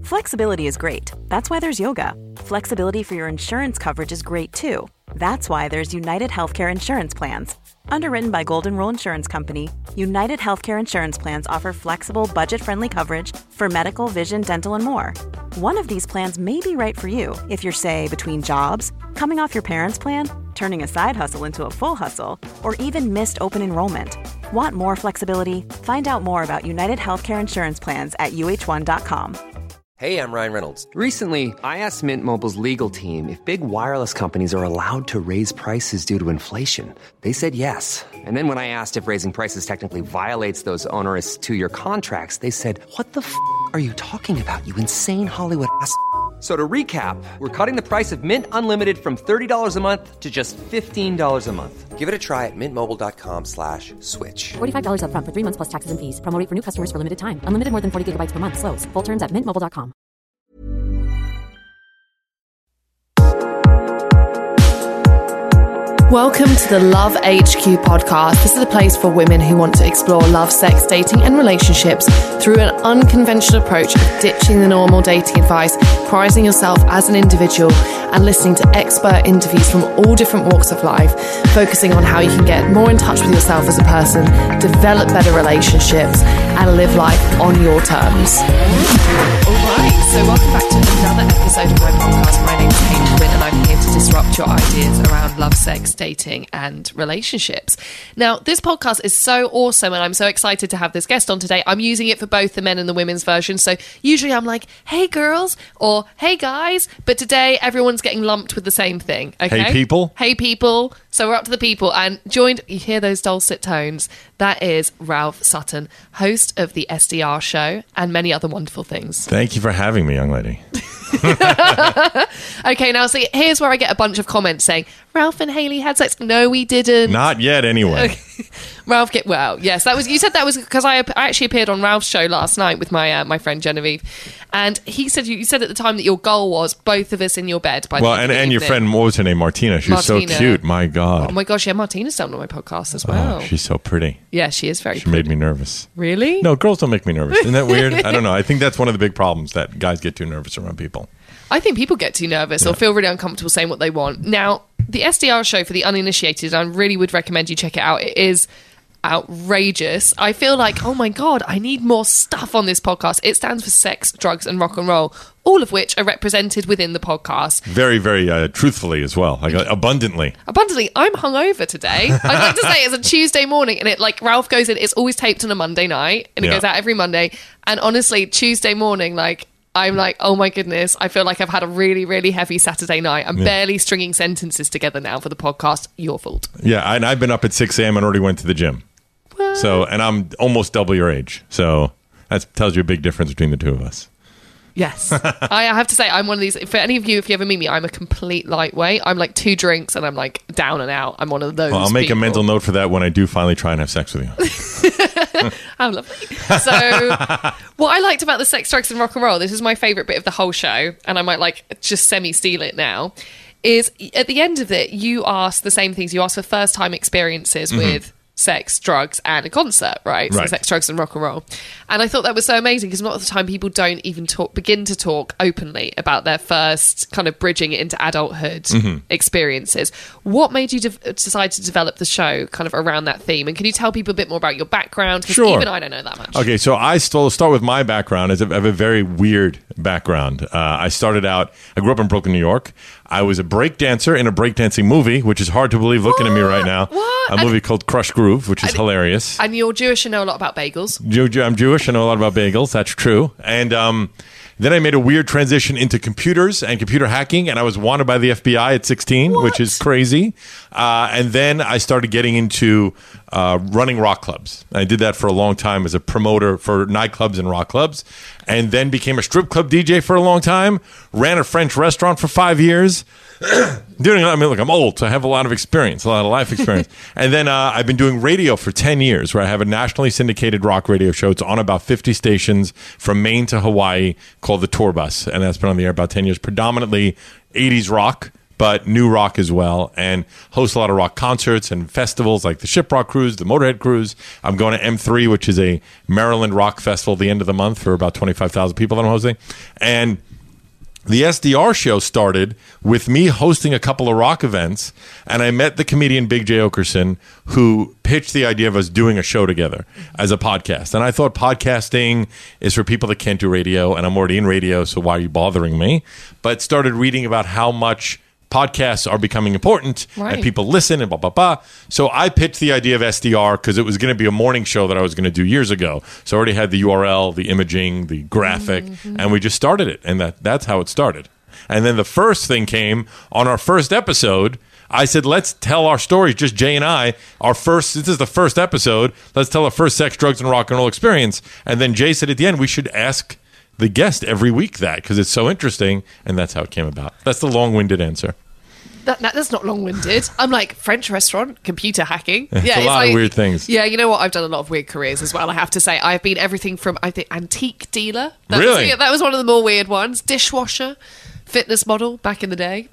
Flexibility is great. That's why there's yoga. Flexibility for your insurance coverage is great too. That's why there's United Healthcare Insurance Plans. Underwritten by Golden Rule Insurance Company, United Healthcare Insurance Plans offer flexible, budget-friendly coverage for medical, vision, dental, and more. One of these plans may be right for you if you're, say, between jobs, coming off your parents' plan, turning a side hustle into a full hustle, or even missed open enrollment. Want more flexibility? Find out more about United Healthcare Insurance Plans at uh1.com. Hey, I'm Ryan Reynolds. Recently, I asked Mint Mobile's legal team if big wireless companies are allowed to raise prices due to inflation. They said yes. And then when I asked if raising prices technically violates those onerous two-year contracts, they said, "What the f*** are you talking about, you insane Hollywood ass?" So to recap, we're cutting the price of Mint Unlimited from $30 a month to just $15 a month. Give it a try at mintmobile.com/switch. $45 up front for 3 months plus taxes and fees. Promo rate for new customers for limited time. Unlimited more than 40 gigabytes per month. Slows full terms at mintmobile.com. Welcome to the Love HQ podcast. This is a place for women who want to explore love, sex, dating and relationships through an unconventional approach of ditching the normal dating advice, prizing yourself as an individual and listening to expert interviews from all different walks of life, focusing on how you can get more in touch with yourself as a person, develop better relationships and live life on your terms. Alright, so welcome back to another episode of my podcast. My name is Hayley Quinn and I'm here to disrupt your ideas around love, sex, dating and relationships. Now, this podcast is so awesome and I'm so excited to have this guest on today. I'm using it for both the men and the women's version. So usually I'm like, hey girls or hey guys, but today everyone's getting lumped with the same thing. Okay? Hey people. Hey people. So we're up to the people and joined, you hear those dulcet tones, that is Ralph Sutton, host of the SDR show and many other wonderful things. Thank you for having me, young lady. Okay, now see, here's where I get a bunch of comments saying, Ralph and Hayley had sex. No, we didn't. Not yet, anyway. Ralph, well, yes, that was. You said that was because I actually appeared on Ralph's show last night with my my friend Genevieve, and he said you said at the time that your goal was both of us in your bed. By well, the and your friend, what was her name? Martina. She was so cute. My God. Oh my gosh, yeah, Martina's done on my podcast as well. Oh, she's so pretty. Yeah, she is very. She made me nervous. Really? No, girls don't make me nervous. Isn't that weird? I don't know. I think that's one of the big problems, that guys get too nervous around people. I think people get too nervous or feel really uncomfortable saying what they want. Now, the SDR show for the uninitiated, I really would recommend you check it out. It is outrageous. I feel like, oh my God, I need more stuff on this podcast. It stands for sex, drugs, and rock and roll, all of which are represented within the podcast. Very, very truthfully as well. Abundantly. Abundantly. I'm hungover today. I'd like to say it's a Tuesday morning, and it like Ralph goes in. It's always taped on a Monday night, and it goes out every Monday. And honestly, Tuesday morning, like, I'm like, oh my goodness, I feel like I've had a really, really heavy Saturday night. I'm barely stringing sentences together now for the podcast. Your fault. Yeah, and I've been up at 6 a.m. and already went to the gym. What? So, and I'm almost double your age. So that tells you a big difference between the two of us. Yes. I have to say, I'm one of these, for any of you, if you ever meet me, I'm a complete lightweight. I'm like 2 drinks and I'm like down and out. I'm one of those I'll make people. a mental note for that when I do finally try and have sex with you. How lovely. So what I liked about the sex, drugs and rock and roll, this is my favourite bit of the whole show, and I might like just semi-steal it now, is at the end of it, you ask the same things. You ask for first-time experiences with sex, drugs, and a concert, right? So sex, drugs, and rock and roll. And I thought that was so amazing because a lot of the time people don't even begin to talk openly about their first kind of bridging it into adulthood experiences. What made you decide to develop the show kind of around that theme? And can you tell people a bit more about your background? Because even I don't know that much. Okay, so I still start with my background. I have a very weird background. I started out, I grew up in Brooklyn, New York. I was a breakdancer in a breakdancing movie, which is hard to believe looking at me right now. What? A movie called Crush Groove, which is hilarious. And you're Jewish and know a lot about bagels. I'm Jewish. I know a lot about bagels. That's true. And then I made a weird transition into computers and computer hacking, and I was wanted by the FBI at 16, which is crazy. And then I started getting into running rock clubs. I did that for a long time as a promoter for nightclubs and rock clubs, and then became a strip club DJ for a long time, ran a French restaurant for 5 years. Look, I'm old, so I have a lot of experience, a lot of life experience. And then I've been doing radio for 10 years, where I have a nationally syndicated rock radio show. It's on about 50 stations from Maine to Hawaii, called The Tour Bus. And that's been on the air about 10 years, predominantly 80s rock, but new rock as well, and host a lot of rock concerts and festivals like the Shiprock Cruise, the Motorhead Cruise. I'm going to M3, which is a Maryland rock festival at the end of the month for about 25,000 people that I'm hosting. And the SDR show started with me hosting a couple of rock events, and I met the comedian Big J. Okerson, who pitched the idea of us doing a show together as a podcast. And I thought podcasting is for people that can't do radio, and I'm already in radio, so why are you bothering me? But started reading about how much podcasts are becoming important, and people listen and blah, blah, blah. So I pitched the idea of SDR because it was going to be a morning show that I was going to do years ago. So I already had the URL, the imaging, the graphic, and we just started it. And that's how it started. And then the first thing came on our first episode. I said, let's tell our stories, just Jay and I. This is the first episode. Let's tell our first sex, drugs, and rock and roll experience. And then Jay said at the end, we should ask the guest every week that, because it's so interesting, and that's how it came about. That's the long-winded answer. That's not long-winded. I'm like, French restaurant, computer hacking. It's a lot of weird things. Yeah, you know what? I've done a lot of weird careers as well, I have to say. I've been everything from, I think, antique dealer. Really? That was one of the more weird ones. Dishwasher. Fitness model back in the day.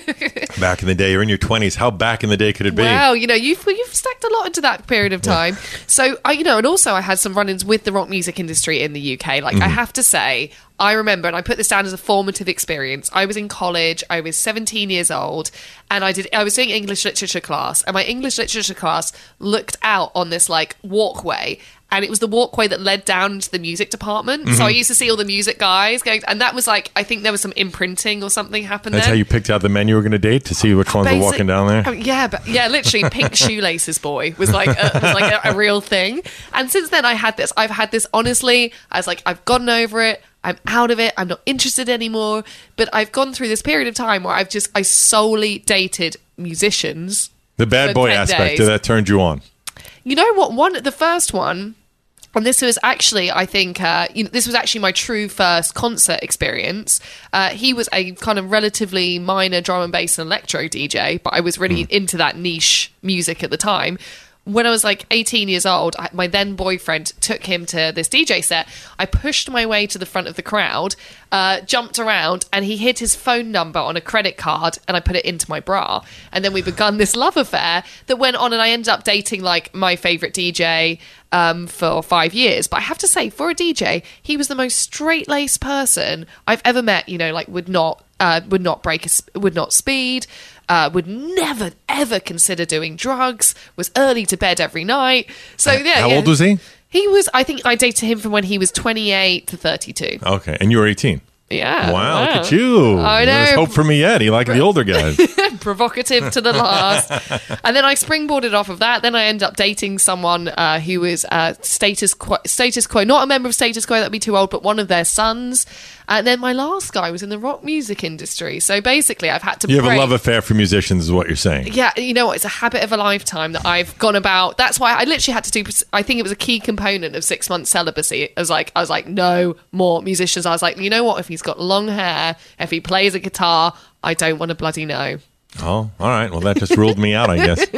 Back in the day, you're in your 20s. How back in the day could it be? Wow, you've stacked a lot into that period of time. So, and also I had some run-ins with the rock music industry in the UK. Like, I have to say, I remember, and I put this down as a formative experience. I was in college. I was 17 years old, and I was doing English literature class, and my English literature class looked out on this like walkway. And it was the walkway that led down into the music department. So I used to see all the music guys going, and that was like, I think there was some imprinting or something happened there. That's how you picked out the men you were going to date, to see which ones were walking down there? Literally, pink shoelaces boy was like a real thing. And since then, I've had this, honestly, I was like, I've gotten over it. I'm out of it. I'm not interested anymore. But I've gone through this period of time where I solely dated musicians. The bad boy aspect of that turned you on. You know what? The first one, and this was actually, I think, this was actually my true first concert experience. He was a kind of relatively minor drum and bass and electro DJ, but I was really into that niche music at the time. When I was like 18 years old, my then boyfriend took him to this DJ set. I pushed my way to the front of the crowd, jumped around, and he hid his phone number on a credit card, and I put it into my bra. And then we begun this love affair that went on, and I ended up dating like my favourite DJ for 5 years. But I have to say, for a DJ, he was the most straight-laced person I've ever met. Like would not speed. Would never ever consider doing drugs, was early to bed every night. So How old was he? He was, I think I dated him from when he was 28 to 32. Okay, and you were 18. Yeah. Wow, look at you. I know. There's hope for me yet. You like the older guys. Provocative to the last. And then I springboarded off of that. Then I ended up dating someone who was Status Quo, not a member of Status Quo, that'd be too old, but one of their sons. And then my last guy was in the rock music industry. So basically, I've had to You have a love affair for musicians is what you're saying. Yeah, you know what? It's a habit of a lifetime that I've gone about. That's why I literally had to do, I think it was a key component of 6 months celibacy. I was like, no more musicians. I was like, you know what? If he's got long hair, if he plays a guitar, I don't want to bloody know. Oh, all right. Well, that just ruled me out, I guess.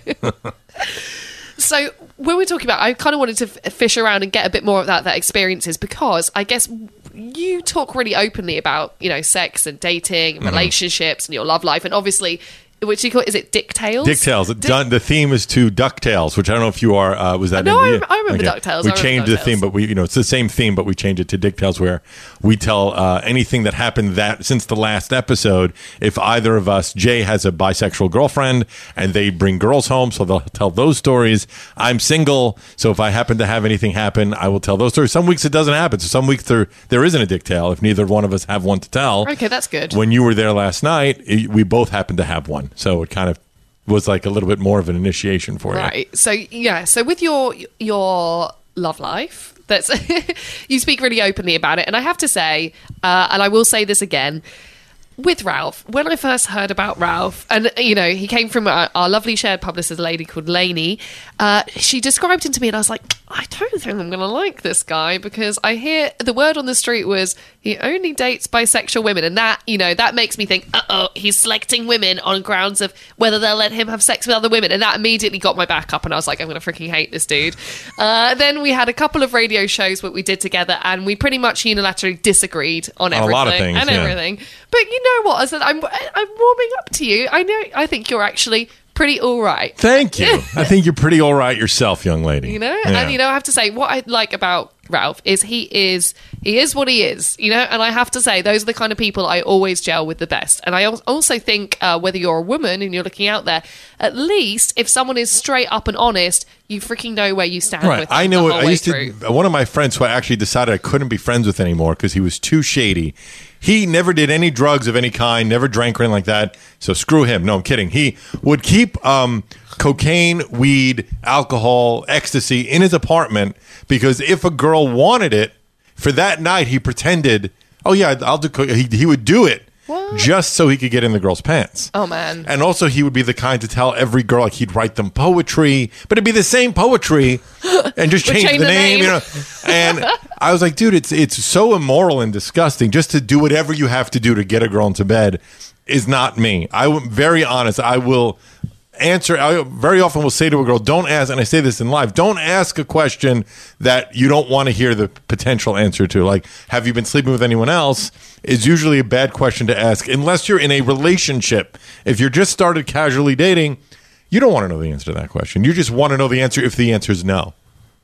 So when we're talking about, I kind of wanted to fish around and get a bit more of that experiences, because I guess you talk really openly about, sex and dating and relationships and your love life. And obviously, which you call, is it Dicktails? Dicktails. The theme is to DuckTales, which I don't know if you are. Was that? No, I remember DuckTales. We changed the theme, but it's the same theme, but we changed it to Dicktails, where we tell anything that happened since the last episode. If either of us, Jay has a bisexual girlfriend, and they bring girls home, so they'll tell those stories. I'm single, so if I happen to have anything happen, I will tell those stories. Some weeks it doesn't happen, so some weeks there isn't a Dicktale if neither one of us have one to tell. Okay, that's good. When you were there last night, we both happened to have one. So it kind of was like a little bit more of an initiation for you. Right. So, yeah. So with your love life, you speak really openly about it. And I have to say, and I will say this again, with Ralph, when I first heard about Ralph, and, he came from our lovely shared publicist, a lady called Lainey, she described him to me, and I was like, I don't think I'm going to like this guy, because I hear the word on the street was he only dates bisexual women. And that, that makes me think, he's selecting women on grounds of whether they'll let him have sex with other women. And that immediately got my back up. And I was like, I'm going to freaking hate this dude. Then we had a couple of radio shows that we did together, and we pretty much unilaterally disagreed on everything. A lot of things, and everything. But you know what? I said, I'm warming up to you. I think you're actually pretty all right. Thank you. I think you're pretty all right yourself, young lady. And I have to say, what I like about Ralph is he is what he is, and I have to say, those are the kind of people I always gel with the best. And I also think whether you're a woman and you're looking out there, at least if someone is straight up and honest, you freaking know where you stand with them. I know. I used to. One of my friends who I actually decided I couldn't be friends with anymore because he was too shady. He never did any drugs of any kind, never drank or anything like that. So screw him. No, I'm kidding. He would keep cocaine, weed, alcohol, ecstasy in his apartment because if a girl wanted it, for that night he pretended, oh yeah, I'll do cocaine. He would do it. What? Just so he could get in the girl's pants. Oh, man. And also he would be the kind to tell every girl, like he'd write them poetry, but it'd be the same poetry and just change the name. And I was like, dude, it's so immoral and disgusting just to do whatever you have to do to get a girl into bed is not me. I'm very honest. I will answer. I very often will say to a girl, don't ask, and I say this in live, don't ask a question that you don't want to hear the potential answer to. Like, have you been sleeping with anyone else? Is usually a bad question to ask unless you're in a relationship. If you're just started casually dating, you don't want to know the answer to that question. You just want to know the answer if the answer is no.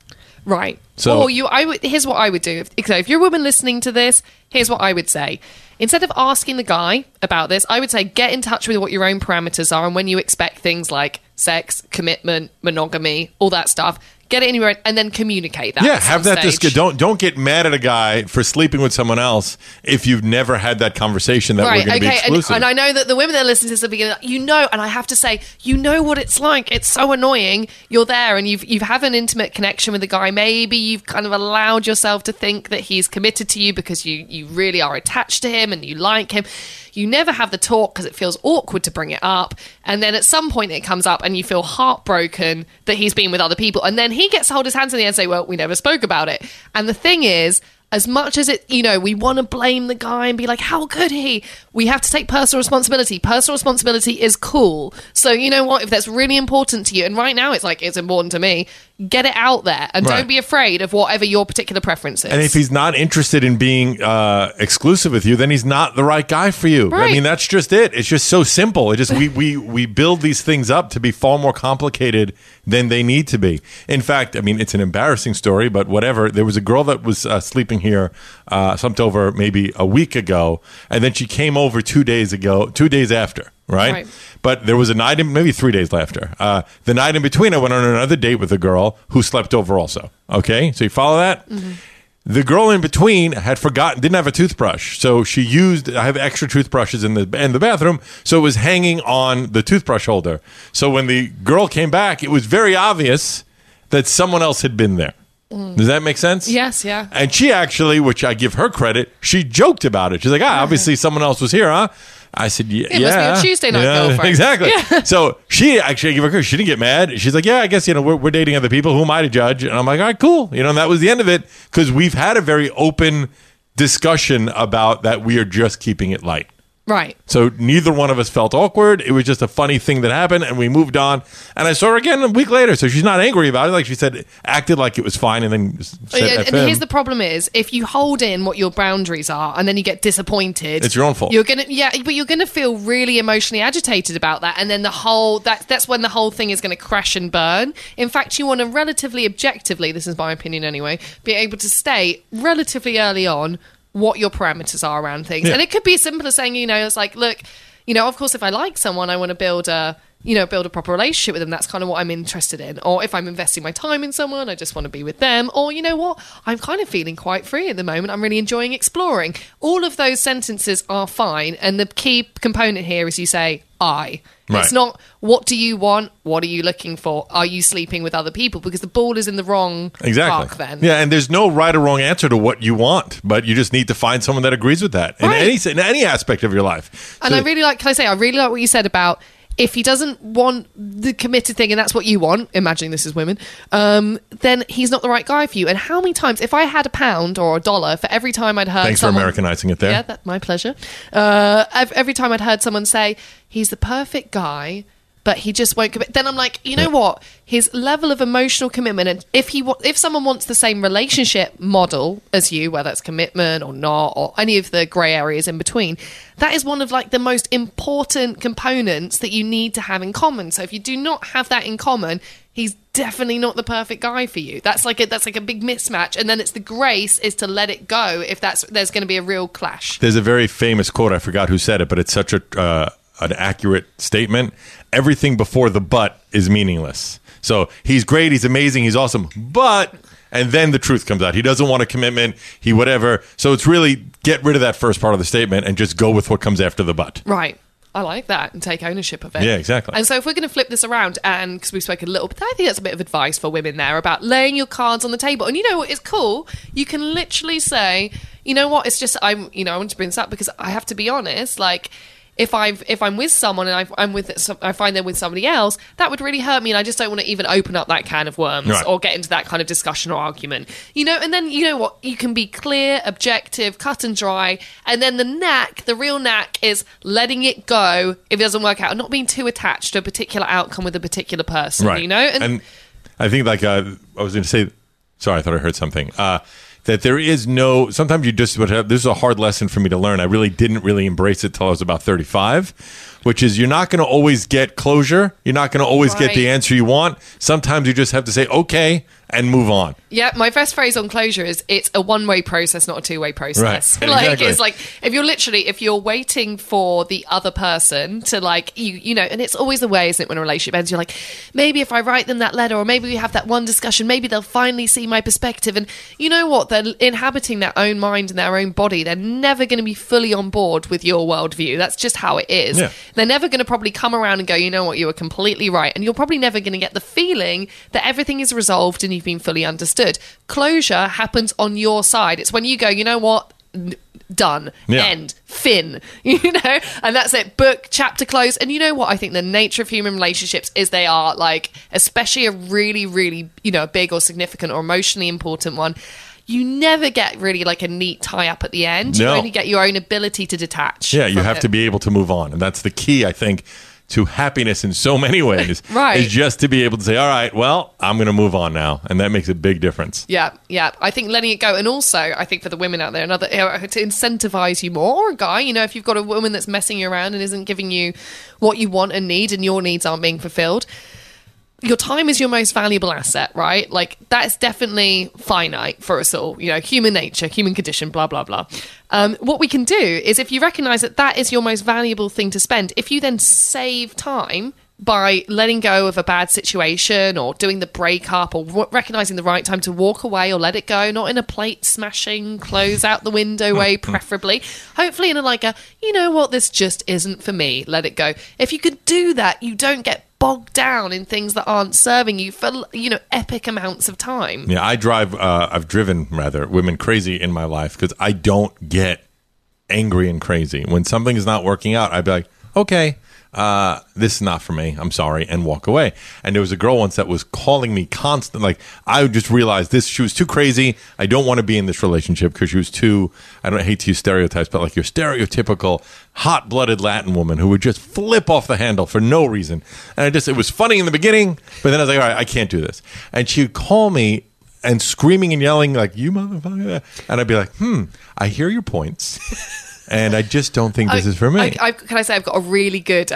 Right. So, here's what I would do. If you're a woman listening to this, here's what I would say. Instead of asking the guy about this, I would say get in touch with what your own parameters are and when you expect things like sex, commitment, monogamy, all that stuff. Get it anywhere and then communicate that. Yeah, have that discussion. Don't get mad at a guy for sleeping with someone else if you've never had that conversation that we're going to be exclusive. And I know that the women that listen to this at the beginning, and I have to say, you know what it's like. It's so annoying. You're there and you've had an intimate connection with the guy. Maybe you've kind of allowed yourself to think that he's committed to you because you really are attached to him and you like him. You never have the talk because it feels awkward to bring it up. And then at some point it comes up and you feel heartbroken that he's been with other people. And then he gets to hold his hands in the air and say, well, we never spoke about it. And the thing is, as much as we want to blame the guy and be like, how could he? We have to take personal responsibility. Personal responsibility is cool. So you know what? If that's really important to you, and right now it's important to me, get it out there and don't be afraid of whatever your particular preference is. And if he's not interested in being exclusive with you, then he's not the right guy for you. Right. I mean, that's just it. It's just so simple. It just we build these things up to be far more complicated than they need to be. In fact, I mean, it's an embarrassing story, but whatever. There was a girl that was sleeping here, slumped over maybe a week ago, and then she came over 2 days after. Right? But there was a night, maybe 3 days after. The night in between, I went on another date with a girl who slept over also. Okay? So you follow that? Mm-hmm. The girl in between didn't have a toothbrush. So I have extra toothbrushes in the bathroom. So it was hanging on the toothbrush holder. So when the girl came back, it was very obvious that someone else had been there. Does that make sense? Yes, yeah. And she actually, which I give her credit, she joked about it. She's like, obviously someone else was here, huh? I said, yeah. It must be a Tuesday night girlfriend. Exactly. Yeah. So she actually, I give her credit. She didn't get mad. She's like, yeah, I guess, we're dating other people. Who am I to judge? And I'm like, all right, cool. And that was the end of it because we've had a very open discussion about that we are just keeping it light. Right. So neither one of us felt awkward. It was just a funny thing that happened, and we moved on. And I saw her again a week later, so she's not angry about it. Like she said, acted like it was fine, and then said and here's the problem is, if you hold in what your boundaries are, and then you get disappointed, it's your own fault. But you're gonna feel really emotionally agitated about that, and then that's when the whole thing is gonna crash and burn. In fact, you want to relatively objectively, this is my opinion anyway, be able to state relatively early on what your parameters are around things. Yeah. And it could be as simple as saying, it's like, look, of course, if I like someone, I want to build a proper relationship with them. That's kind of what I'm interested in. Or if I'm investing my time in someone, I just want to be with them. Or, you know what? I'm kind of feeling quite free at the moment. I'm really enjoying exploring. All of those sentences are fine. And the key component here is you say, I. Right. It's not, what do you want? What are you looking for? Are you sleeping with other people? Because the ball is in the wrong park then. Yeah, and there's no right or wrong answer to what you want, but you just need to find someone that agrees with that in any aspect of your life. And I really like what you said about, if he doesn't want the committed thing, and that's what you want, imagining this is women, then he's not the right guy for you. And how many times, if I had £1 or $1 for every time I'd heard Thanks someone... for Americanizing it there. Yeah, that's my pleasure. Every time I'd heard someone say, he's the perfect guy, but he just won't commit. Then I'm like, you know what? His level of emotional commitment, and if someone wants the same relationship model as you, whether it's commitment or not, or any of the grey areas in between, that is one of like the most important components that you need to have in common. So if you do not have that in common, he's definitely not the perfect guy for you. That's like a big mismatch. And then it's the grace is to let it go if there's going to be a real clash. There's a very famous quote. I forgot who said it, but it's such an accurate statement. Everything before the but is meaningless. So he's great, he's amazing, he's awesome, but, and then the truth comes out. He doesn't want a commitment, he whatever. So it's really get rid of that first part of the statement and just go with what comes after the but. Right. I like that, and take ownership of it. Yeah, exactly. And so if we're going to flip this around, and because we spoke a little bit, I think that's a bit of advice for women there about laying your cards on the table. And you know what? It's cool. You can literally say, you know what? It's just, I want to bring this up because I have to be honest, like, if I'm with someone and I find they're with somebody else, that would really hurt me, and I just don't want to even open up that can of worms or get into that kind of discussion or argument, And then you know what? You can be clear, objective, cut and dry, and then the real knack is letting it go if it doesn't work out, and not being too attached to a particular outcome with a particular person, right. And I think I was going to say, sorry, I thought I heard something. That there is no, sometimes you just would have, this is a hard lesson for me to learn. I really didn't embrace it till I was about 35, which is you're not going to always get closure. You're not going to always get the answer you want. Sometimes you just have to say, okay, and move on. Yeah, my best phrase on closure is it's a one-way process, not a two-way process. Right. Like Exactly. It's like if you're waiting for the other person to like you know, and it's always the way, isn't it, when a relationship ends, you're like, maybe if I write them that letter, or maybe we have that one discussion, maybe they'll finally see my perspective. And you know what? They're inhabiting their own mind and their own body. They're never going to be fully on board with your worldview. That's just how it is. Yeah. They're never going to probably come around and go, you know what, you were completely right. And you're probably never going to get the feeling that everything is resolved and you've been fully understood. Closure happens on your side. It's when you go, you know what, done, end, fin, and that's it, book, chapter close. And you know what, I think the nature of human relationships is they are like, especially a really, really, a big or significant or emotionally important one, you never get really like a neat tie up at the end. You only get your own ability to detach. Yeah, you have to be able to move on. And that's the key, I think, to happiness in so many ways. Right. Is just to be able to say, all right, well, I'm going to move on now. And that makes a big difference. Yeah. I think letting it go. And also, I think for the women out there, to incentivize you more, or a guy, if you've got a woman that's messing you around and isn't giving you what you want and need, and your needs aren't being fulfilled, your time is your most valuable asset, right? Like, that's definitely finite for us all. Human nature, human condition, blah, blah, blah. What we can do is, if you recognize that is your most valuable thing to spend, if you then save time by letting go of a bad situation, or doing the breakup, or recognizing the right time to walk away or let it go, not in a plate smashing, close out the window way, preferably, hopefully in a you know what, this just isn't for me, let it go. If you could do that, you don't get bogged down in things that aren't serving you for epic amounts of time. Yeah, I've driven women crazy in my life because I don't get angry and crazy. When something is not working out, I'd be like, okay, this is not for me, I'm sorry, and walk away. And there was a girl once that was calling me constantly. I just realized she was too crazy. I don't want to be in this relationship because she was too, I hate to use stereotypes, but like your stereotypical hot-blooded Latin woman who would just flip off the handle for no reason. And it was funny in the beginning, but then I was like, all right, I can't do this. And she would call me and screaming and yelling like, you motherfucker. And I'd be like, I hear your points. And I just don't think this is for me. Can I say I've got a really good...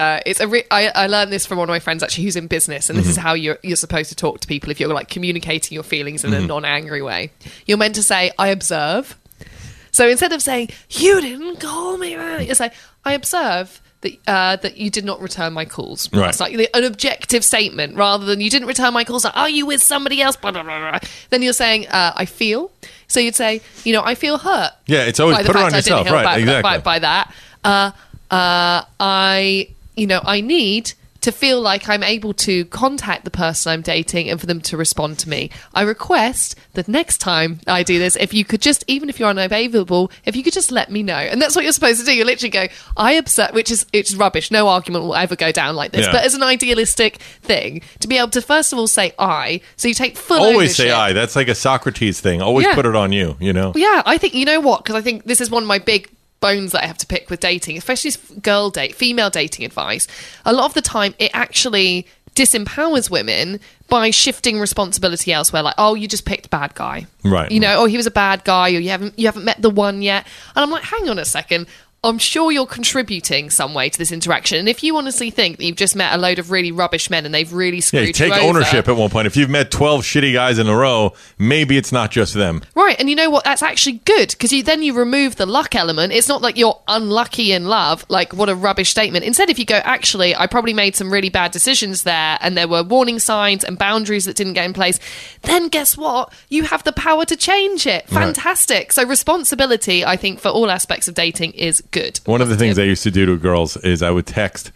I learned this from one of my friends actually who's in business, and this is how you're supposed to talk to people if you're like communicating your feelings in a non-angry way. You're meant to say, I observe. So instead of saying, you didn't call me, you say, I observe that you did not return my calls. Right. It's like an objective statement rather than you didn't return my calls. Like, are you with somebody else? Blah, blah, blah, blah. Then you're saying, I feel. So you'd say, I feel hurt. Yeah, it's always put it on yourself, right? Exactly. By that, I need to feel like I'm able to contact the person I'm dating and for them to respond to me. I request that next time I do this, if you could just, even if you're unavailable, if you could just let me know. And that's what you're supposed to do. You literally go, I observe, it's rubbish. No argument will ever go down like this. Yeah. But as an idealistic thing, to be able to first of all say I, so you take full Always ownership. say I. That's like a Socrates thing. Always put it on you, you know? Yeah, I think, you know what? Because I think this is one of my big bones that I have to pick with dating, especially female dating advice. A lot of the time, it actually disempowers women by shifting responsibility elsewhere. Like, oh, you just picked bad guy, right? You know, oh, he was a bad guy, or you haven't met the one yet. And I'm like, hang on a second. I'm sure you're contributing some way to this interaction. And if you honestly think that you've just met a load of really rubbish men and they've really screwed you take over, ownership at one point. If you've met 12 shitty guys in a row, maybe it's not just them. Right, and you know what? That's actually good, because then you remove the luck element. It's not like you're unlucky in love, like, what a rubbish statement. Instead, if you go, actually, I probably made some really bad decisions there, and there were warning signs and boundaries that didn't get in place, then guess what? You have the power to change it. Fantastic. Right. So responsibility, I think, for all aspects of dating is good. One of the things I used to do to girls is I would text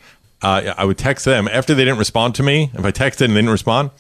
them after they didn't respond to me. If I texted and they didn't respond,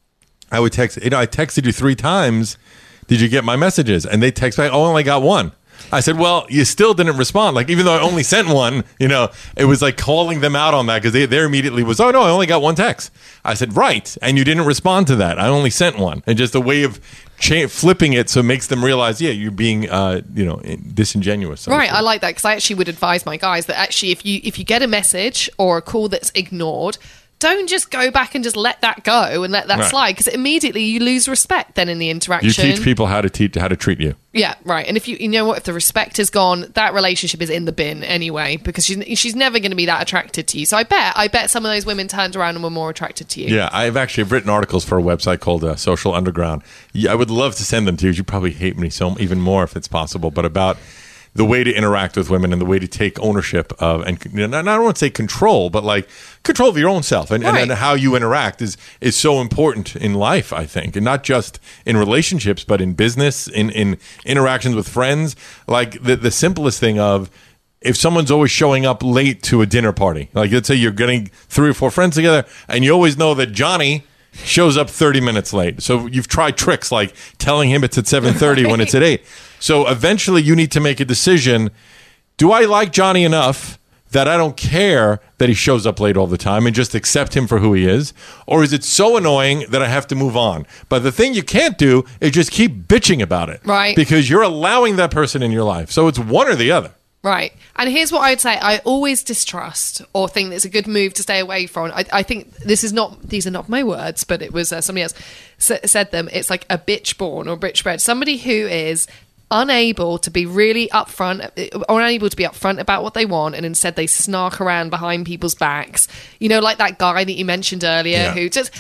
I would text, I texted you 3 times. Did you get my messages? And they text back, oh, I only got 1. I said, well, you still didn't respond. Like, even though I only sent 1, it was like calling them out on that, because they immediately was, oh, no, I only got 1 text. I said, right. And you didn't respond to that. I only sent 1. And just a way of flipping it so it makes them realize, yeah, you're being, disingenuous. Right. I like that, because I actually would advise my guys that actually if you get a message or a call that's ignored, don't just go back and just let that go and let that slide, because immediately you lose respect then in the interaction. You teach people how to treat you. Yeah, right. And if you know what, if the respect is gone, that relationship is in the bin anyway, because she's never going to be that attracted to you. So I bet some of those women turned around and were more attracted to you. Yeah, I've written articles for a website called Social Underground. I would love to send them to you. You'd probably hate me even more if it's possible, but about the way to interact with women and the way to take ownership of, and I don't want to say control, but like control of your own self and how you interact is so important in life, I think, and not just in relationships, but in business, in interactions with friends. Like the simplest thing of, if someone's always showing up late to a dinner party, like let's say you're getting 3 or 4 friends together, and you always know that Johnny shows up 30 minutes late. So you've tried tricks like telling him it's at 7:30 when it's at 8. So eventually you need to make a decision. Do I like Johnny enough that I don't care that he shows up late all the time and just accept him for who he is? Or is it so annoying that I have to move on? But the thing you can't do is just keep bitching about it. Right. Because you're allowing that person in your life. So it's one or the other. Right. And here's what I would say. I always distrust or think that it's a good move to stay away from. I think these are not my words, but it was somebody else said them. It's like a bitch born or bitch bred. Somebody who is unable to be really upfront or unable to be upfront about what they want, and instead they snark around behind people's backs. Like that guy that you mentioned earlier who just,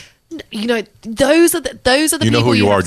those are the people. You know who you are.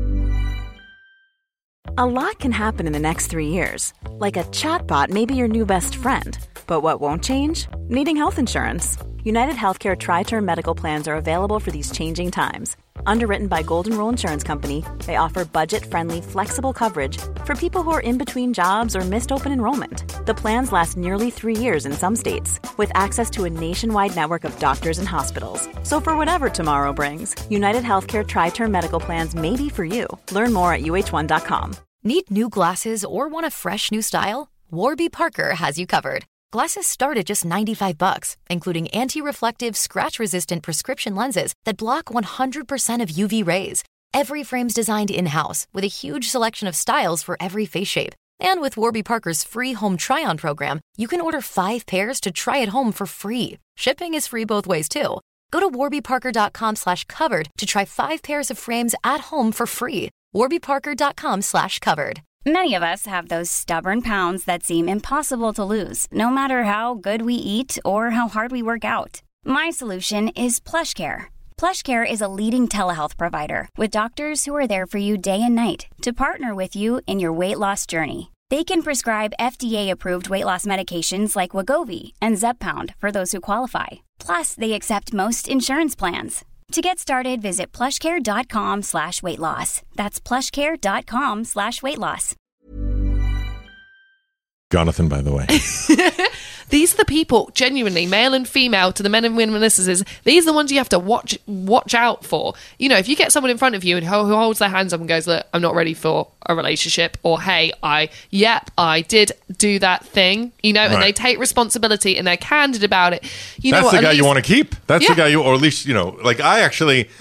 A lot can happen in the next 3 years. Like a chatbot may be your new best friend. But what won't change? Needing health insurance. United Healthcare Tri-Term Medical Plans are available for these changing times. Underwritten by Golden Rule Insurance Company, they offer budget-friendly, flexible coverage for people who are in between jobs or missed open enrollment. The plans last nearly 3 years in some states, with access to a nationwide network of doctors and hospitals. So for whatever tomorrow brings, United Healthcare Tri-Term Medical Plans may be for you. Learn more at uh1.com. Need new glasses or want a fresh new style? Warby Parker has you covered. Glasses start at just $95, including anti-reflective, scratch-resistant prescription lenses that block 100% of UV rays. Every frame's designed in-house with a huge selection of styles for every face shape. And with Warby Parker's free home try-on program, you can order 5 pairs to try at home for free. Shipping is free both ways, too. Go to warbyparker.com/covered to try 5 pairs of frames at home for free. warbyparker.com/covered. Many of us have those stubborn pounds that seem impossible to lose, no matter how good we eat or how hard we work out. My solution is PlushCare. PlushCare is a leading telehealth provider with doctors who are there for you day and night to partner with you in your weight loss journey. They can prescribe FDA-approved weight loss medications like Wegovy and Zepbound for those who qualify. Plus, they accept most insurance plans. To get started, visit plushcare.com/weightloss. That's plushcare.com/weightloss. Jonathan, by the way. These are the people, genuinely, male and female, to the men and women listeners, these are the ones you have to watch out for. You know, if you get someone in front of you and who holds their hands up and goes, look, I'm not ready for a relationship, or hey, I did do that thing, you know, and they take responsibility and they're candid about it. That's the guy you want to keep. That's the guy you, or at least, you know, like I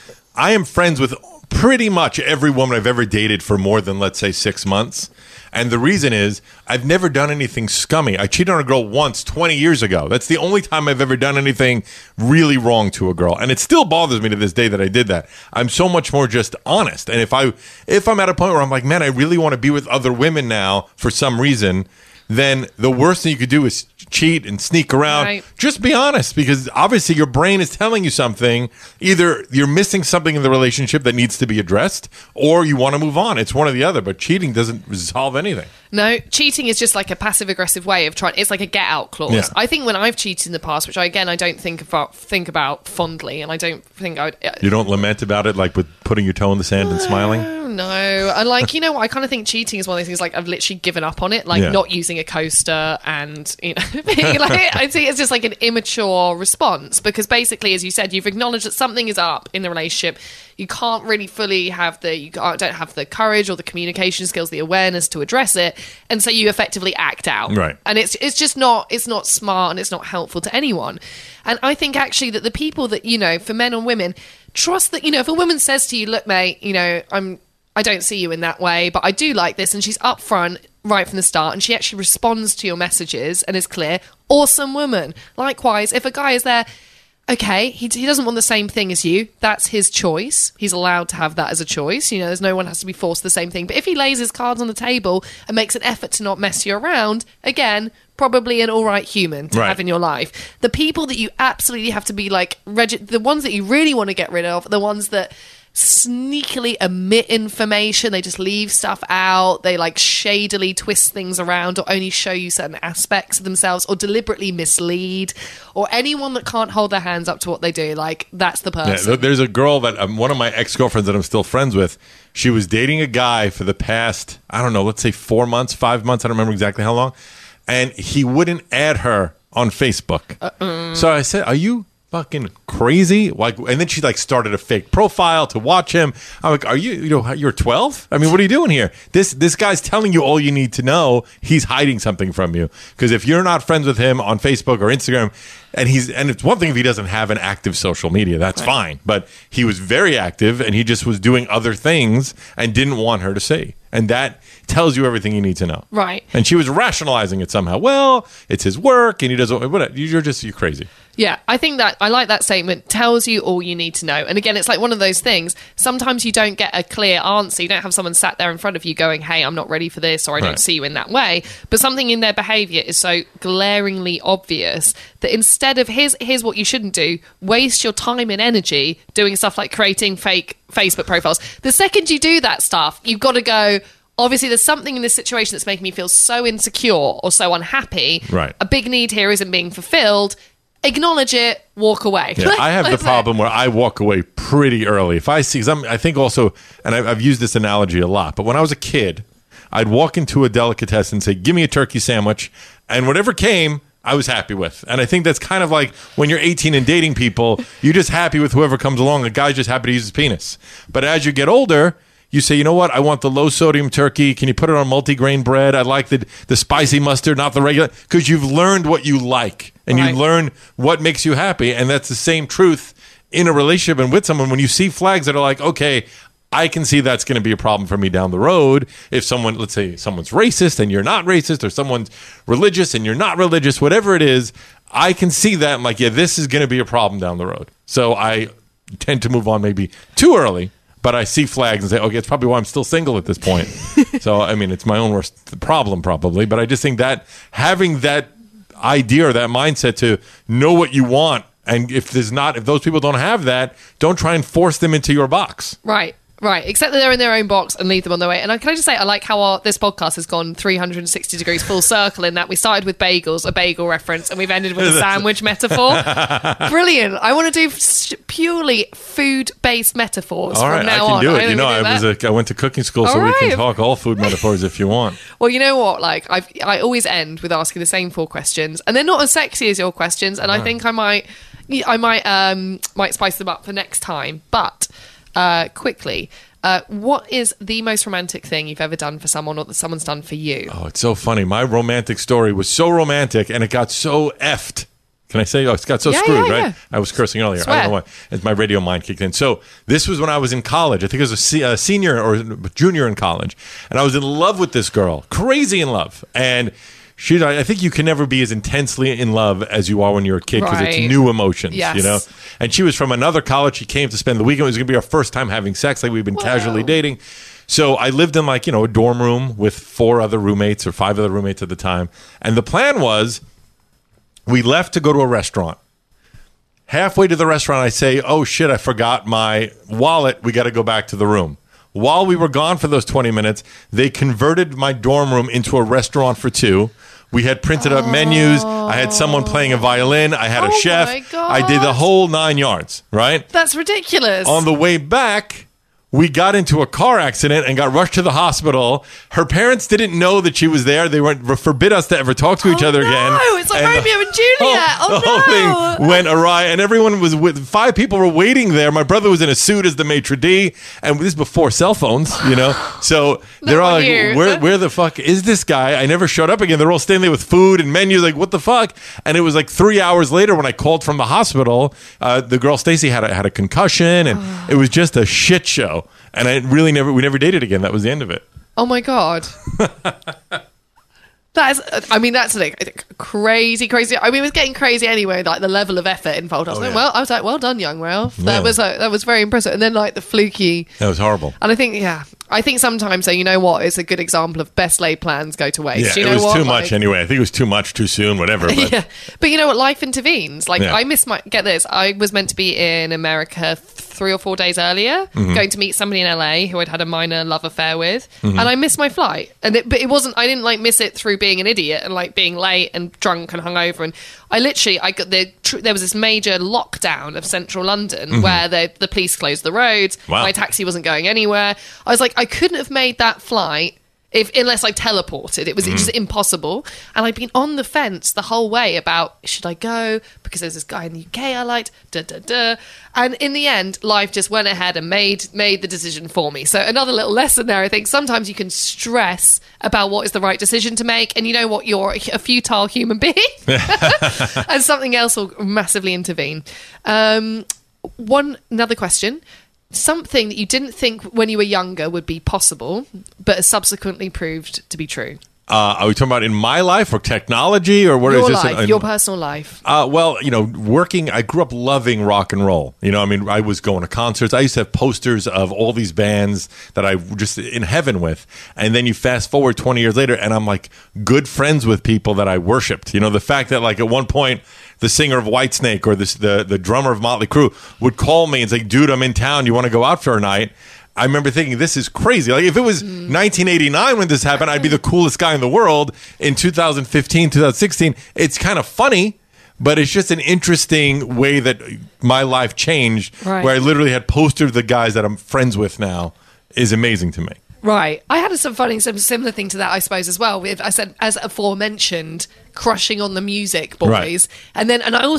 am friends with pretty much every woman I've ever dated for more than, let's say, 6 months. And the reason is I've never done anything scummy. I cheated on a girl once 20 years ago. That's the only time I've ever done anything really wrong to a girl. And it still bothers me to this day that I did that. I'm so much more just honest. And if I'm at a point where I'm like, man, I really want to be with other women now for some reason, then the worst thing you could do is cheat and sneak around. Right. Just be honest, because obviously your brain is telling you something. Either you're missing something in the relationship that needs to be addressed, or you want to move on. It's one or the other, but cheating doesn't resolve anything. No, cheating is just like a passive-aggressive way of trying. It's like a get-out clause. Yeah. I think when I've cheated in the past, which I don't think about fondly, and I don't think I would... You don't lament about it, like with putting your toe in the sand and smiling? No. I like, you know what, I kind of think cheating is one of those things, like, I've literally given up on it, like not using a coaster and, you know, being like, I think it's just like an immature response, because basically, as you said, you've acknowledged that something is up in the relationship. You can't really fully don't have the courage or the communication skills, the awareness to address it, and so you effectively act out. Right. And it's just not smart, and it's not helpful to anyone. And I think actually that the people that, you know, for men and women, trust that, you know, if a woman says to you, look, mate, you know, I don't see you in that way, but I do like this, and she's upfront right from the start, and she actually responds to your messages and is clear, awesome woman. Likewise, if a guy is there, okay, he doesn't want the same thing as you, that's his choice. He's allowed to have that as a choice. You know, there's no one has to be forced the same thing. But if he lays his cards on the table and makes an effort to not mess you around, again, probably an all right human to have in your life. The people that you absolutely have to be like, the ones that you really want to get rid of, the ones that sneakily omit information, they just leave stuff out, they like shadily twist things around, or only show you certain aspects of themselves, or deliberately mislead, or anyone that can't hold their hands up to what they do, like, that's the person. Yeah, there's a girl that one of my ex-girlfriends that I'm still friends with, she was dating a guy for the past, I don't know, let's say 4 months, 5 months, I don't remember exactly how long, and he wouldn't add her on Facebook. So I said, are you fucking crazy? Like, and then she like started a fake profile to watch him. I'm like, are you're 12? I mean, what are you doing here? This guy's telling you all you need to know. He's hiding something from you, because if you're not friends with him on Facebook or Instagram, and it's one thing if he doesn't have an active social media, that's fine, but he was very active and he just was doing other things and didn't want her to see. And that tells you everything you need to know. Right. And she was rationalizing it somehow. Well, it's his work and he doesn't, whatever. You're crazy. Yeah, I think that I like that statement. Tells you all you need to know. And again, it's like one of those things. Sometimes you don't get a clear answer. You don't have someone sat there in front of you going, hey, I'm not ready for this, or I don't see you in that way. But something in their behavior is so glaringly obvious that instead of here's what you shouldn't do, waste your time and energy doing stuff like creating fake Facebook profiles. The second you do that stuff, you've got to go, obviously there's something in this situation that's making me feel so insecure or so unhappy. Right. A big need here isn't being fulfilled. Acknowledge it, walk away. Yeah, I have the problem where I walk away pretty early. If I see, because I think also, and I've used this analogy a lot, but when I was a kid, I'd walk into a delicatessen and say, give me a turkey sandwich, and whatever came, I was happy with. And I think that's kind of like when you're 18 and dating people, you're just happy with whoever comes along. A guy's just happy to use his penis. But as you get older, you say, you know what? I want the low sodium turkey. Can you put it on multigrain bread? I like the spicy mustard, not the regular. Because you've learned what you like. And you learn what makes you happy. And that's the same truth in a relationship and with someone. When you see flags that are like, okay, I can see that's going to be a problem for me down the road. If someone, let's say someone's racist and you're not racist, or someone's religious and you're not religious, whatever it is, I can see that. I'm like, yeah, this is going to be a problem down the road. So I tend to move on maybe too early. But I see flags and say, okay, it's probably why I'm still single at this point. So, I mean, it's my own worst problem probably. But I just think that having that idea or that mindset to know what you want, and if those people don't have that, don't try and force them into your box. Right. Right, except that they're in their own box and leave them on their way. And can I just say, I like how this podcast has gone 360 degrees full circle in that we started with bagels, a bagel reference, and we've ended with a sandwich metaphor. Brilliant. I want to do purely food-based metaphors all right, from now I can on. do it. You know, I went to cooking school, so we can talk all food metaphors if you want. Well, you know what? Like, I always end with asking the same 4 questions, and they're not as sexy as your questions, and I think I might spice them up for next time. But quickly, what is the most romantic thing you've ever done for someone, or that someone's done for you? Oh, it's so funny. My romantic story was so romantic, and it got so effed. Can I say? Oh, it's got so screwed, right? Yeah. I was cursing earlier. Swear. I don't know why. My radio mind kicked in. So this was when I was in college. I think it was a senior or junior in college, and I was in love with this girl, crazy in love, and I think you can never be as intensely in love as you are when you're a kid, because it's new emotions, you know? And she was from another college. She came to spend the weekend. It was going to be our first time having sex. Like, we've been casually dating. So I lived in, like, a dorm room with 4 other roommates or 5 other roommates at the time. And the plan was we left to go to a restaurant. Halfway to the restaurant, I say, oh, shit, I forgot my wallet. We got to go back to the room. While we were gone for those 20 minutes, they converted my dorm room into a restaurant for 2. We had printed up menus. I had someone playing a violin. I had a chef. My God. I did the whole 9 yards, right? That's ridiculous. On the way back, we got into a car accident and got rushed to the hospital. Her parents didn't know that she was there. They forbid us to ever talk to each other again. No, it's like Romeo and Juliet. The whole thing went awry, and everyone was 5 people were waiting there. My brother was in a suit as the maitre d', and this is before cell phones, So they're all like, where the fuck is this guy? I never showed up again. They're all standing there with food and menus, like, what the fuck? And it was like 3 hours later when I called from the hospital. The girl Stacy had a concussion, and it was just a shit show. And we never dated again. That was the end of it. Oh my God. That's like crazy. I mean, it was getting crazy anyway, like the level of effort involved. I was like, well done, young Ralph. That was very impressive. And then, like, the fluky. That was horrible. And I think sometimes, so, you know what, it's a good example of best laid plans go to waste. Yeah, you know, it was too much anyway. I think it was too much too soon, whatever. But. Yeah. But you know what, life intervenes. Like, I missed get this, I was meant to be in America 3 or 4 days earlier, going to meet somebody in LA who I'd had a minor love affair with, and I missed my flight. But it wasn't, I didn't, like, miss it through being an idiot and, like, being late and drunk and hungover. And there was this major lockdown of central London where the police closed the roads. Wow. My taxi wasn't going anywhere. I was like, I couldn't have made that flight unless I teleported. It was just impossible. And I'd been on the fence the whole way about, should I go? Because there's this guy in the UK I liked. And in the end, life just went ahead and made the decision for me. So another little lesson there, I think sometimes you can stress about what is the right decision to make. And you know what? You're a futile human being. And something else will massively intervene. Another question. Something that you didn't think when you were younger would be possible, but has subsequently proved to be true. Are we talking about in my life or technology or what? Your life, your personal life. Well, working, I grew up loving rock and roll. I was going to concerts. I used to have posters of all these bands that I just in heaven with. And then you fast forward 20 years later and I'm like good friends with people that I worshipped. The fact that, like, at one point, the singer of Whitesnake or the drummer of Motley Crue would call me and say, dude, I'm in town. You want to go out for a night? I remember thinking, this is crazy. Like, if it was 1989 when this happened, I'd be the coolest guy in the world. In 2015, 2016, it's kind of funny, but it's just an interesting way that my life changed, where I literally had posters of the guys that I'm friends with now is amazing to me. Right. I had some similar thing to that, I suppose, as well. I said, as aforementioned, crushing on the music boys. Right. And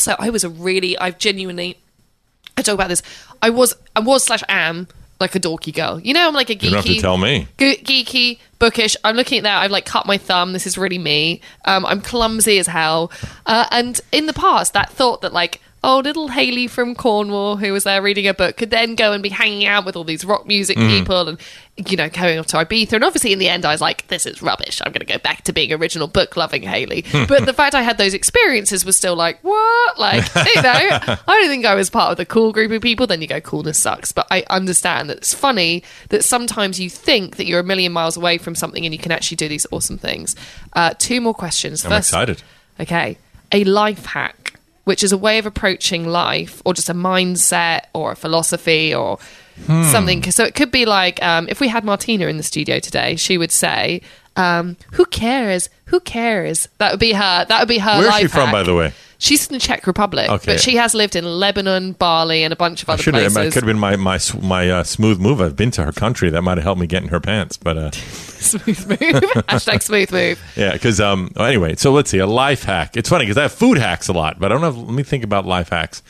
I've genuinely, I talk about this, I was / am like a dorky girl. I'm like a geeky. You don't have to tell me. Geeky, bookish. I'm looking at that. I've, like, cut my thumb. This is really me. I'm clumsy as hell. And in the past, that thought that, like, little Hayley from Cornwall, who was there reading a book, could then go and be hanging out with all these rock music people and, going off to Ibiza. And obviously in the end I was like, this is rubbish. I'm going to go back to being original book-loving Hayley. But the fact I had those experiences was still like, what? Like, I don't think I was part of the cool group of people. Then you go, coolness sucks. But I understand that it's funny that sometimes you think that you're a million miles away from something and you can actually do these awesome things. 2 more questions. I'm excited. Okay. A life hack, which is a way of approaching life, or just a mindset or a philosophy or something. So it could be like, if we had Martina in the studio today, she would say, who cares? Who cares? That would be her. Where's life she from, hack. by the way? She's in the Czech Republic, Okay. but she has lived in Lebanon, Bali, and a bunch of other places. It could have been my smooth move. I've been to her country. That might have helped me get in her pants. But Smooth move. Hashtag smooth move. yeah, because anyway, so let's see, a life hack. It's funny because I have food hacks a lot, but I don't know. Let me think about life hacks.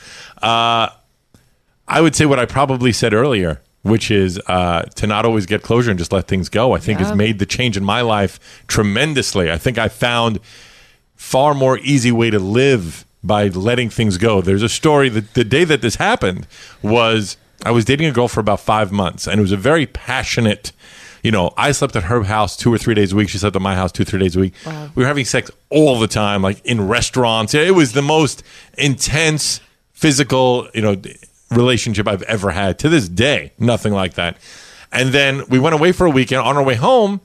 I would say what I probably said earlier, which is to not always get closure and just let things go. I think has made the change in my life tremendously. I think I found far more easy way to live by letting things go. There's a story that the day that this happened was I was dating a girl for about 5 months, and it was a very passionate, I slept at her house 2 or 3 days a week. She slept at my house 2 or 3 days a week. Wow. We were having sex all the time, like in restaurants. It was the most intense physical, relationship I've ever had. To this day, nothing like that. And then we went away for a weekend. On our way home,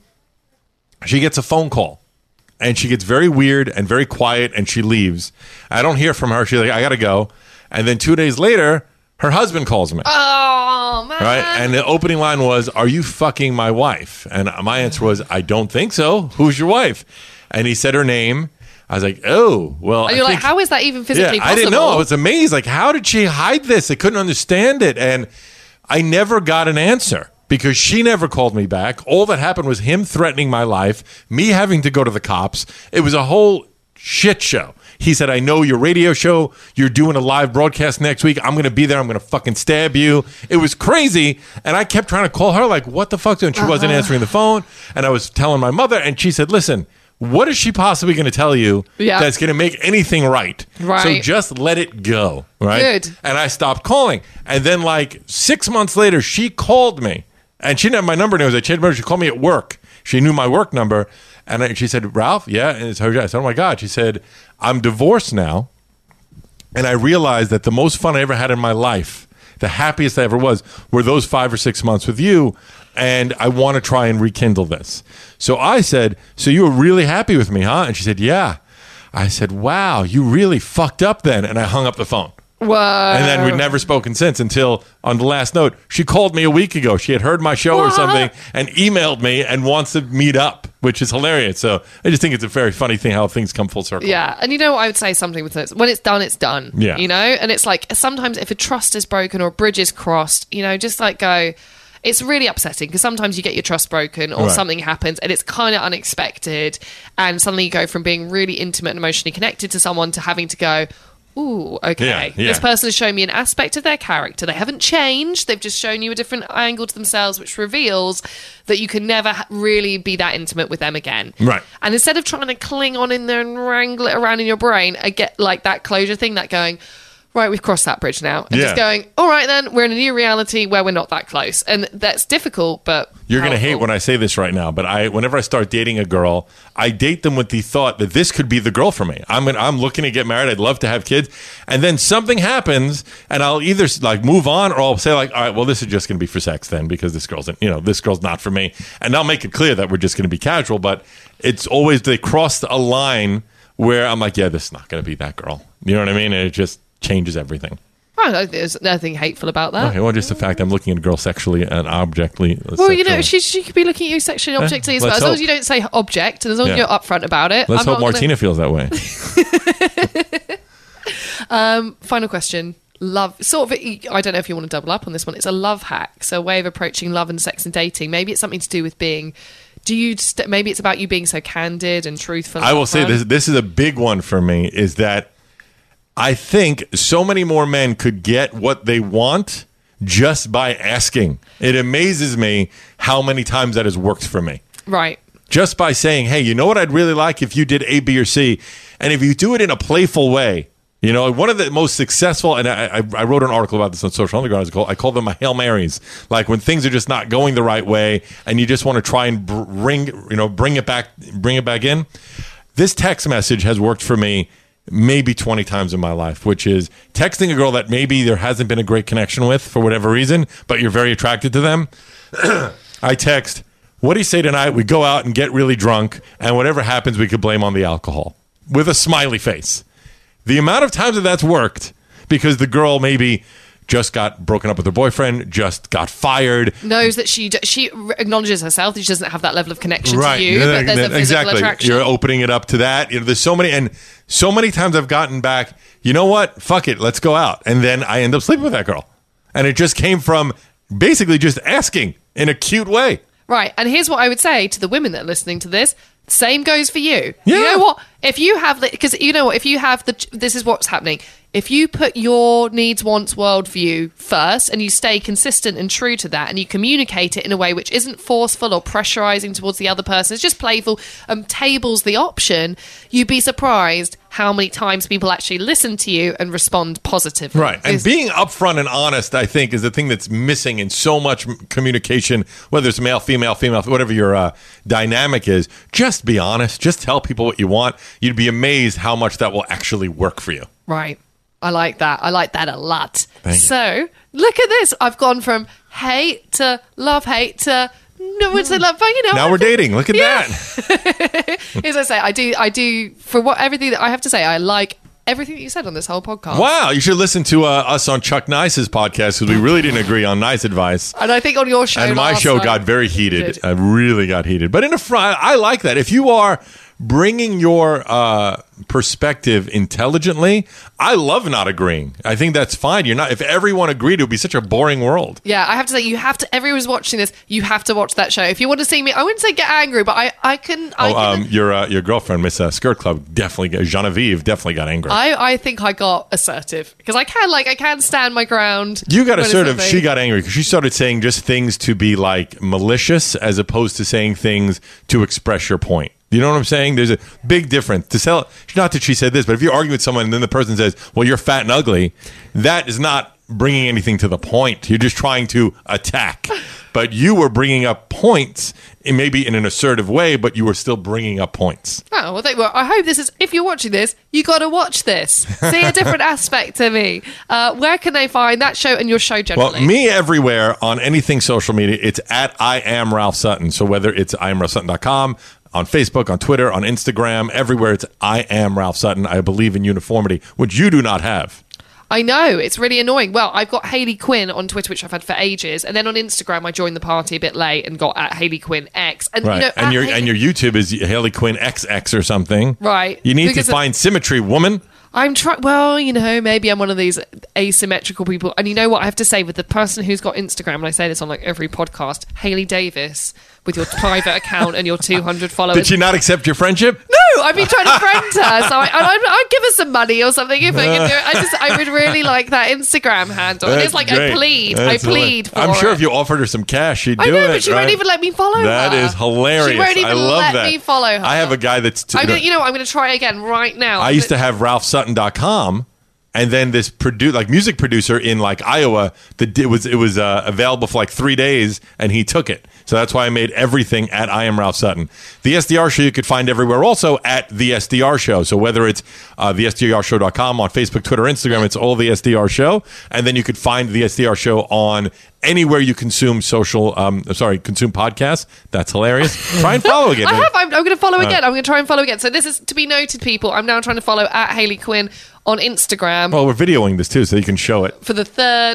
she gets a phone call. And she gets very weird and very quiet, and she leaves. I don't hear from her. She's like, I got to go. And then 2 days later, her husband calls me. Oh, man. Right? And the opening line was, are you fucking my wife? And my answer was, I don't think so. Who's your wife? And he said her name. I was like, oh, well. And you're like, how is that even physically possible? I didn't know. I was amazed. Like, how did she hide this? I couldn't understand it. And I never got an answer. Because she never called me back. All that happened was him threatening my life, me having to go to the cops. It was a whole shit show. He said, I know your radio show. You're doing a live broadcast next week. I'm going to be there. I'm going to fucking stab you. It was crazy. And I kept trying to call her like, what the fuck? And she wasn't answering the phone. And I was telling my mother. And she said, listen, what is she possibly going to tell you that's going to make anything right? So just let it go. Right. Good. And I stopped calling. And then like 6 months later, she called me. And she didn't have my number. She changed my number. She called me at work. She knew my work number. And she said, Ralph, yeah. And it's her. I said, oh, my God. She said, I'm divorced now. And I realized that the most fun I ever had in my life, the happiest I ever was, were those 5 or 6 months with you. And I want to try and rekindle this. So I said, so you were really happy with me, huh? And she said, yeah. I said, wow, you really fucked up then. And I hung up the phone. Whoa. And then we'd never spoken since until on the last note, she called me a week ago. She had heard my show or something and emailed me and wants to meet up, which is hilarious. So I just think it's a very funny thing how things come full circle. Yeah. And I would say something with this. When it's done, it's done. Yeah. And it's like sometimes if a trust is broken or a bridge is crossed, just like go... It's really upsetting because sometimes you get your trust broken or something happens and it's kind of unexpected. And suddenly you go from being really intimate and emotionally connected to someone to having to go... Ooh, okay. Yeah. This person has shown me an aspect of their character. They haven't changed. They've just shown you a different angle to themselves, which reveals that you can never really be that intimate with them again. Right. And instead of trying to cling on in there and wrangle it around in your brain, I get like that closure thing, that going, right, we've crossed that bridge now. And just going, all right then, we're in a new reality where we're not that close. And that's difficult, but... You're going to hate when I say this right now, but whenever I start dating a girl, I date them with the thought that this could be the girl for me. I'm looking to get married. I'd love to have kids. And then something happens, and I'll either like move on, or I'll say like, all right, well, this is just going to be for sex then, because this girl's not for me. And I'll make it clear that we're just going to be casual, but it's always they cross a line where I'm like, yeah, this is not going to be that girl. You know what I mean? And it just changes everything. Oh, there's nothing hateful about that. Okay, well, just the fact I'm looking at a girl sexually and objectively. Well, she could be looking at you sexually and objectively as well. As long as you don't say object and as long as you're upfront about it. Let's hope Martina feels that way. Final question. Love, sort of, I don't know if you want to double up on this one. It's a love hack. So a way of approaching love and sex and dating. Maybe it's something to do with being... maybe it's about you being so candid and truthful. I will say this is a big one for me, is that I think so many more men could get what they want just by asking. It amazes me how many times that has worked for me. Right. Just by saying, hey, you know what I'd really like if you did A, B, or C? And if you do it in a playful way, one of the most successful, and I wrote an article about this on Social Underground, I call them my Hail Marys. Like when things are just not going the right way and you just want to try and bring it back in. This text message has worked for me maybe 20 times in my life, which is texting a girl that maybe there hasn't been a great connection with for whatever reason, but you're very attracted to them. I text, what do you say tonight? We go out and get really drunk, and whatever happens, we could blame on the alcohol, with a smiley face. The amount of times that's worked, because the girl maybe just got broken up with her boyfriend, just got fired. Knows that she acknowledges herself that she doesn't have that level of connection to you, Yeah, but there's a physical attraction. You're opening it up to that. There's so many times I've gotten back, you know what? Fuck it, let's go out. And then I end up sleeping with that girl. And it just came from basically just asking in a cute way. Right, and here's what I would say to the women that are listening to this. Same goes for you. Yeah. You know what? If you have, because you know what, if you have this is what's happening. If you put your needs, wants, worldview first and you stay consistent and true to that and you communicate it in a way which isn't forceful or pressurizing towards the other person, it's just playful, tables the option, you'd be surprised how many times people actually listen to you and respond positively. Right. And being upfront and honest, I think, is the thing that's missing in so much communication, whether it's male, female, whatever your dynamic is. Just be honest. Just tell people what you want. You'd be amazed how much that will actually work for you. Right. I like that. I like that a lot. Thank you. So, look at this. I've gone from hate to hate to no, it's a love. But, now we're dating. Look at that. As I say, I do for everything that I have to say. I like everything that you said on this whole podcast. Wow, you should listen to us on Chuck Nice's podcast because we really didn't agree on nice advice. And I think on your show, and my show got very heated. I really got heated. But I like that. If you are bringing your perspective intelligently, I love not agreeing. I think that's fine. If everyone agreed, it would be such a boring world. Yeah, I have to say, everyone's watching this, you have to watch that show. If you want to see me, I wouldn't say get angry, but I can. Your girlfriend, Miss Skirt Club, Genevieve definitely got angry. I think I got assertive because I can stand my ground. You got assertive. She got angry because she started saying just things to be like malicious as opposed to saying things to express your point. You know what I'm saying? There's a big difference. Not that she said this, but if you argue with someone and then the person says, well, you're fat and ugly, that is not bringing anything to the point. You're just trying to attack. But you were bringing up points, maybe in an assertive way, but you were still bringing up points. Oh, well, I hope this is, if you're watching this, you got to watch this. See a different aspect to me. Where can they find that show and your show generally? Well, me everywhere on anything social media, it's at I am Ralph Sutton. So whether it's IamRalphSutton.com, on Facebook, on Twitter, on Instagram, everywhere it's I am Ralph Sutton. I believe in uniformity, which you do not have. I know, it's really annoying. Well, I've got Hayley Quinn on Twitter, which I've had for ages, and then on Instagram I joined the party a bit late and got at Hayley Quinn X. And right. And your YouTube is Hayley Quinn XX or something. Right. You need to find symmetry, woman. I'm trying. Well, maybe I'm one of these asymmetrical people. And you know what I have to say with the person who's got Instagram, and I say this on like every podcast, Hayley Davis, with your private account and your 200 followers. Did she not accept your friendship? No, I've been trying to friend her, so I'd give her some money or something if I could do it. I would really like that Instagram handle. And it's like great. I plead for I'm sure it. if you offered her some cash, she'd do it. I know, but she won't even let me follow her. That is hilarious. She won't even let me follow her. I have a guy that's... I'm going to try again right now. I used to have RalphSutton.com. And then this music producer in like Iowa, it was available for like 3 days, and he took it. So that's why I made everything at I am Ralph Sutton. The SDR Show you could find everywhere, also at the SDR Show. So whether it's thesdrshow.com on Facebook, Twitter, Instagram, it's all the SDR Show, and then you could find the SDR Show on anywhere you consume consume podcasts. That's hilarious. Try and follow again. I'm going to follow again. I'm going to try and follow again. So this is to be noted, people. I'm now trying to follow at Hayley Quinn on Instagram. Well, we're videoing this too, so you can show it for the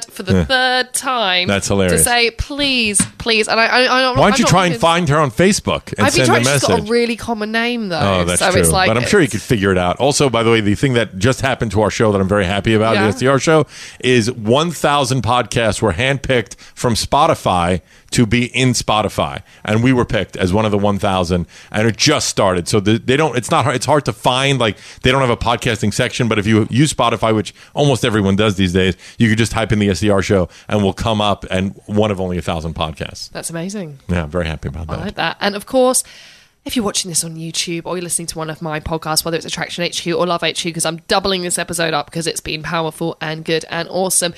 third time. That's hilarious. To say please, and why don't you try and find her on Facebook and send a message? She's got a really common name though. Oh, that's true. It's like, but I'm sure you could figure it out. Also, by the way, the thing that just happened to our show that I'm very happy about, the SDR Show, is 1,000 podcasts were handpicked from Spotify to be in Spotify, and we were picked as one of the 1,000, and it just started. So they don't. It's not hard. It's hard to find. Like they don't have a podcasting section, but if you use Spotify, which almost everyone does these days, you could just type in the SDR Show, and we'll come up and one of only 1,000 podcasts. That's amazing. Yeah, I'm very happy about that. I like that, and of course, if you're watching this on YouTube or you're listening to one of my podcasts, whether it's Attraction HQ or Love HQ, because I'm doubling this episode up because it's been powerful and good and awesome.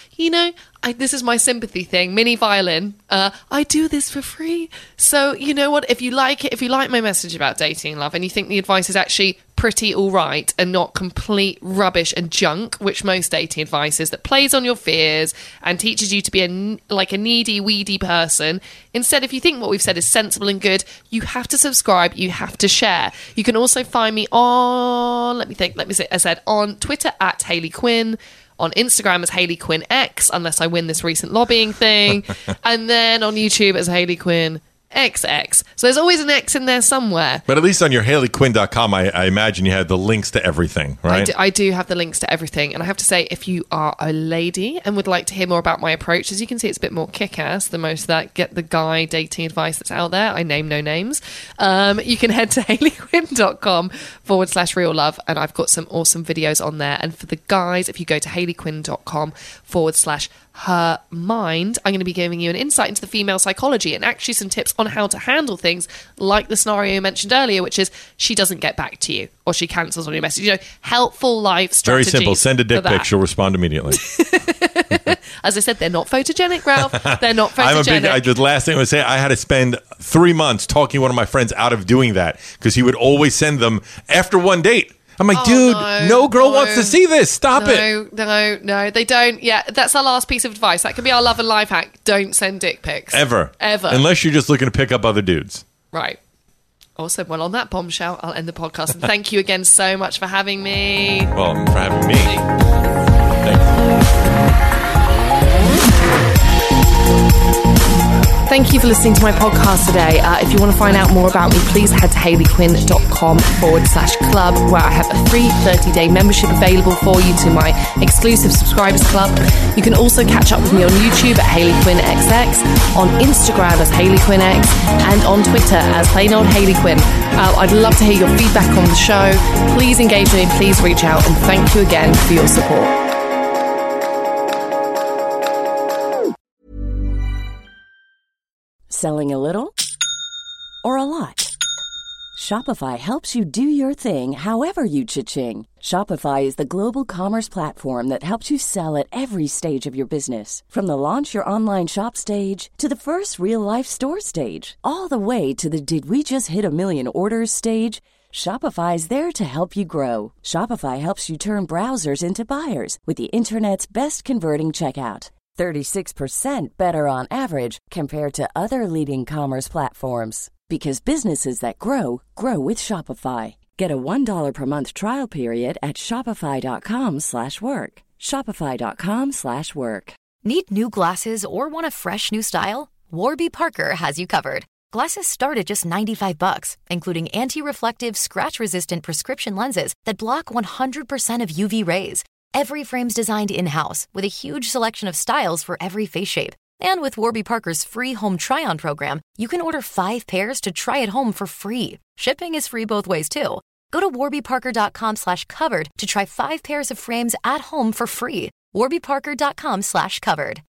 This is my sympathy thing, mini violin. I do this for free. So you know what? If you like it, if you like my message about dating and love and you think the advice is actually pretty all right and not complete rubbish and junk, which most dating advice is, that plays on your fears and teaches you to be a needy, weedy person. Instead, if you think what we've said is sensible and good, you have to subscribe, you have to share. You can also find me on, I said on Twitter at Hayley Quinn, on Instagram as Hayley Quinn X, unless I win this recent lobbying thing, and then on YouTube as Hayley Quinn XX. So there's always an X in there somewhere. But at least on your HayleyQuinn.com, I imagine you have the links to everything, right? I do have the links to everything. And I have to say, if you are a lady and would like to hear more about my approach, as you can see, it's a bit more kick-ass than most of that get the guy dating advice that's out there. I name no names. You can head to HayleyQuinn.com/real love. And I've got some awesome videos on there. And for the guys, if you go to HayleyQuinn.com/her mind, I'm going to be giving you an insight into the female psychology and actually some tips on how to handle things like the scenario you mentioned earlier, which is she doesn't get back to you or she cancels on your message. You know, helpful life strategies. Very simple. Send a dick pic. She'll respond immediately. As I said, they're not photogenic, Ralph. They're not photogenic. The last thing I would say, I had to spend 3 months talking one of my friends out of doing that because he would always send them after one date. I'm like, no girl wants to see this. Stop it. No, they don't. Yeah, that's our last piece of advice. That could be our love and life hack. Don't send dick pics. Ever. Unless you're just looking to pick up other dudes. Right. Awesome. Well, on that bombshell, I'll end the podcast. And thank you again so much for having me. Well, for having me. Thank you. Thank you for listening to my podcast today. If you want to find out more about me, please head to HayleyQuinn.com/club, where I have a free 30-day membership available for you to my exclusive subscribers club. You can also catch up with me on YouTube at HayleyQuinnXX, on Instagram as HayleyQuinnX, and on Twitter as plain old Hayley Quinn. I'd love to hear your feedback on the show. Please engage with me, please reach out, and thank you again for your support. Selling a little or a lot? Shopify helps you do your thing however you cha-ching. Shopify is the global commerce platform that helps you sell at every stage of your business. From the launch your online shop stage to the first real-life store stage, all the way to the did we just hit a million orders stage. Shopify is there to help you grow. Shopify helps you turn browsers into buyers with the internet's best converting checkout. 36% better on average compared to other leading commerce platforms. Because businesses that grow, grow with Shopify. Get a $1 per month trial period at shopify.com/work. Shopify.com/work. Need new glasses or want a fresh new style? Warby Parker has you covered. Glasses start at just $95, including anti-reflective, scratch-resistant prescription lenses that block 100% of UV rays. Every frame's designed in-house with a huge selection of styles for every face shape. And with Warby Parker's free home try-on program, you can order 5 pairs to try at home for free. Shipping is free both ways, too. Go to warbyparker.com/covered to try 5 pairs of frames at home for free. warbyparker.com/covered.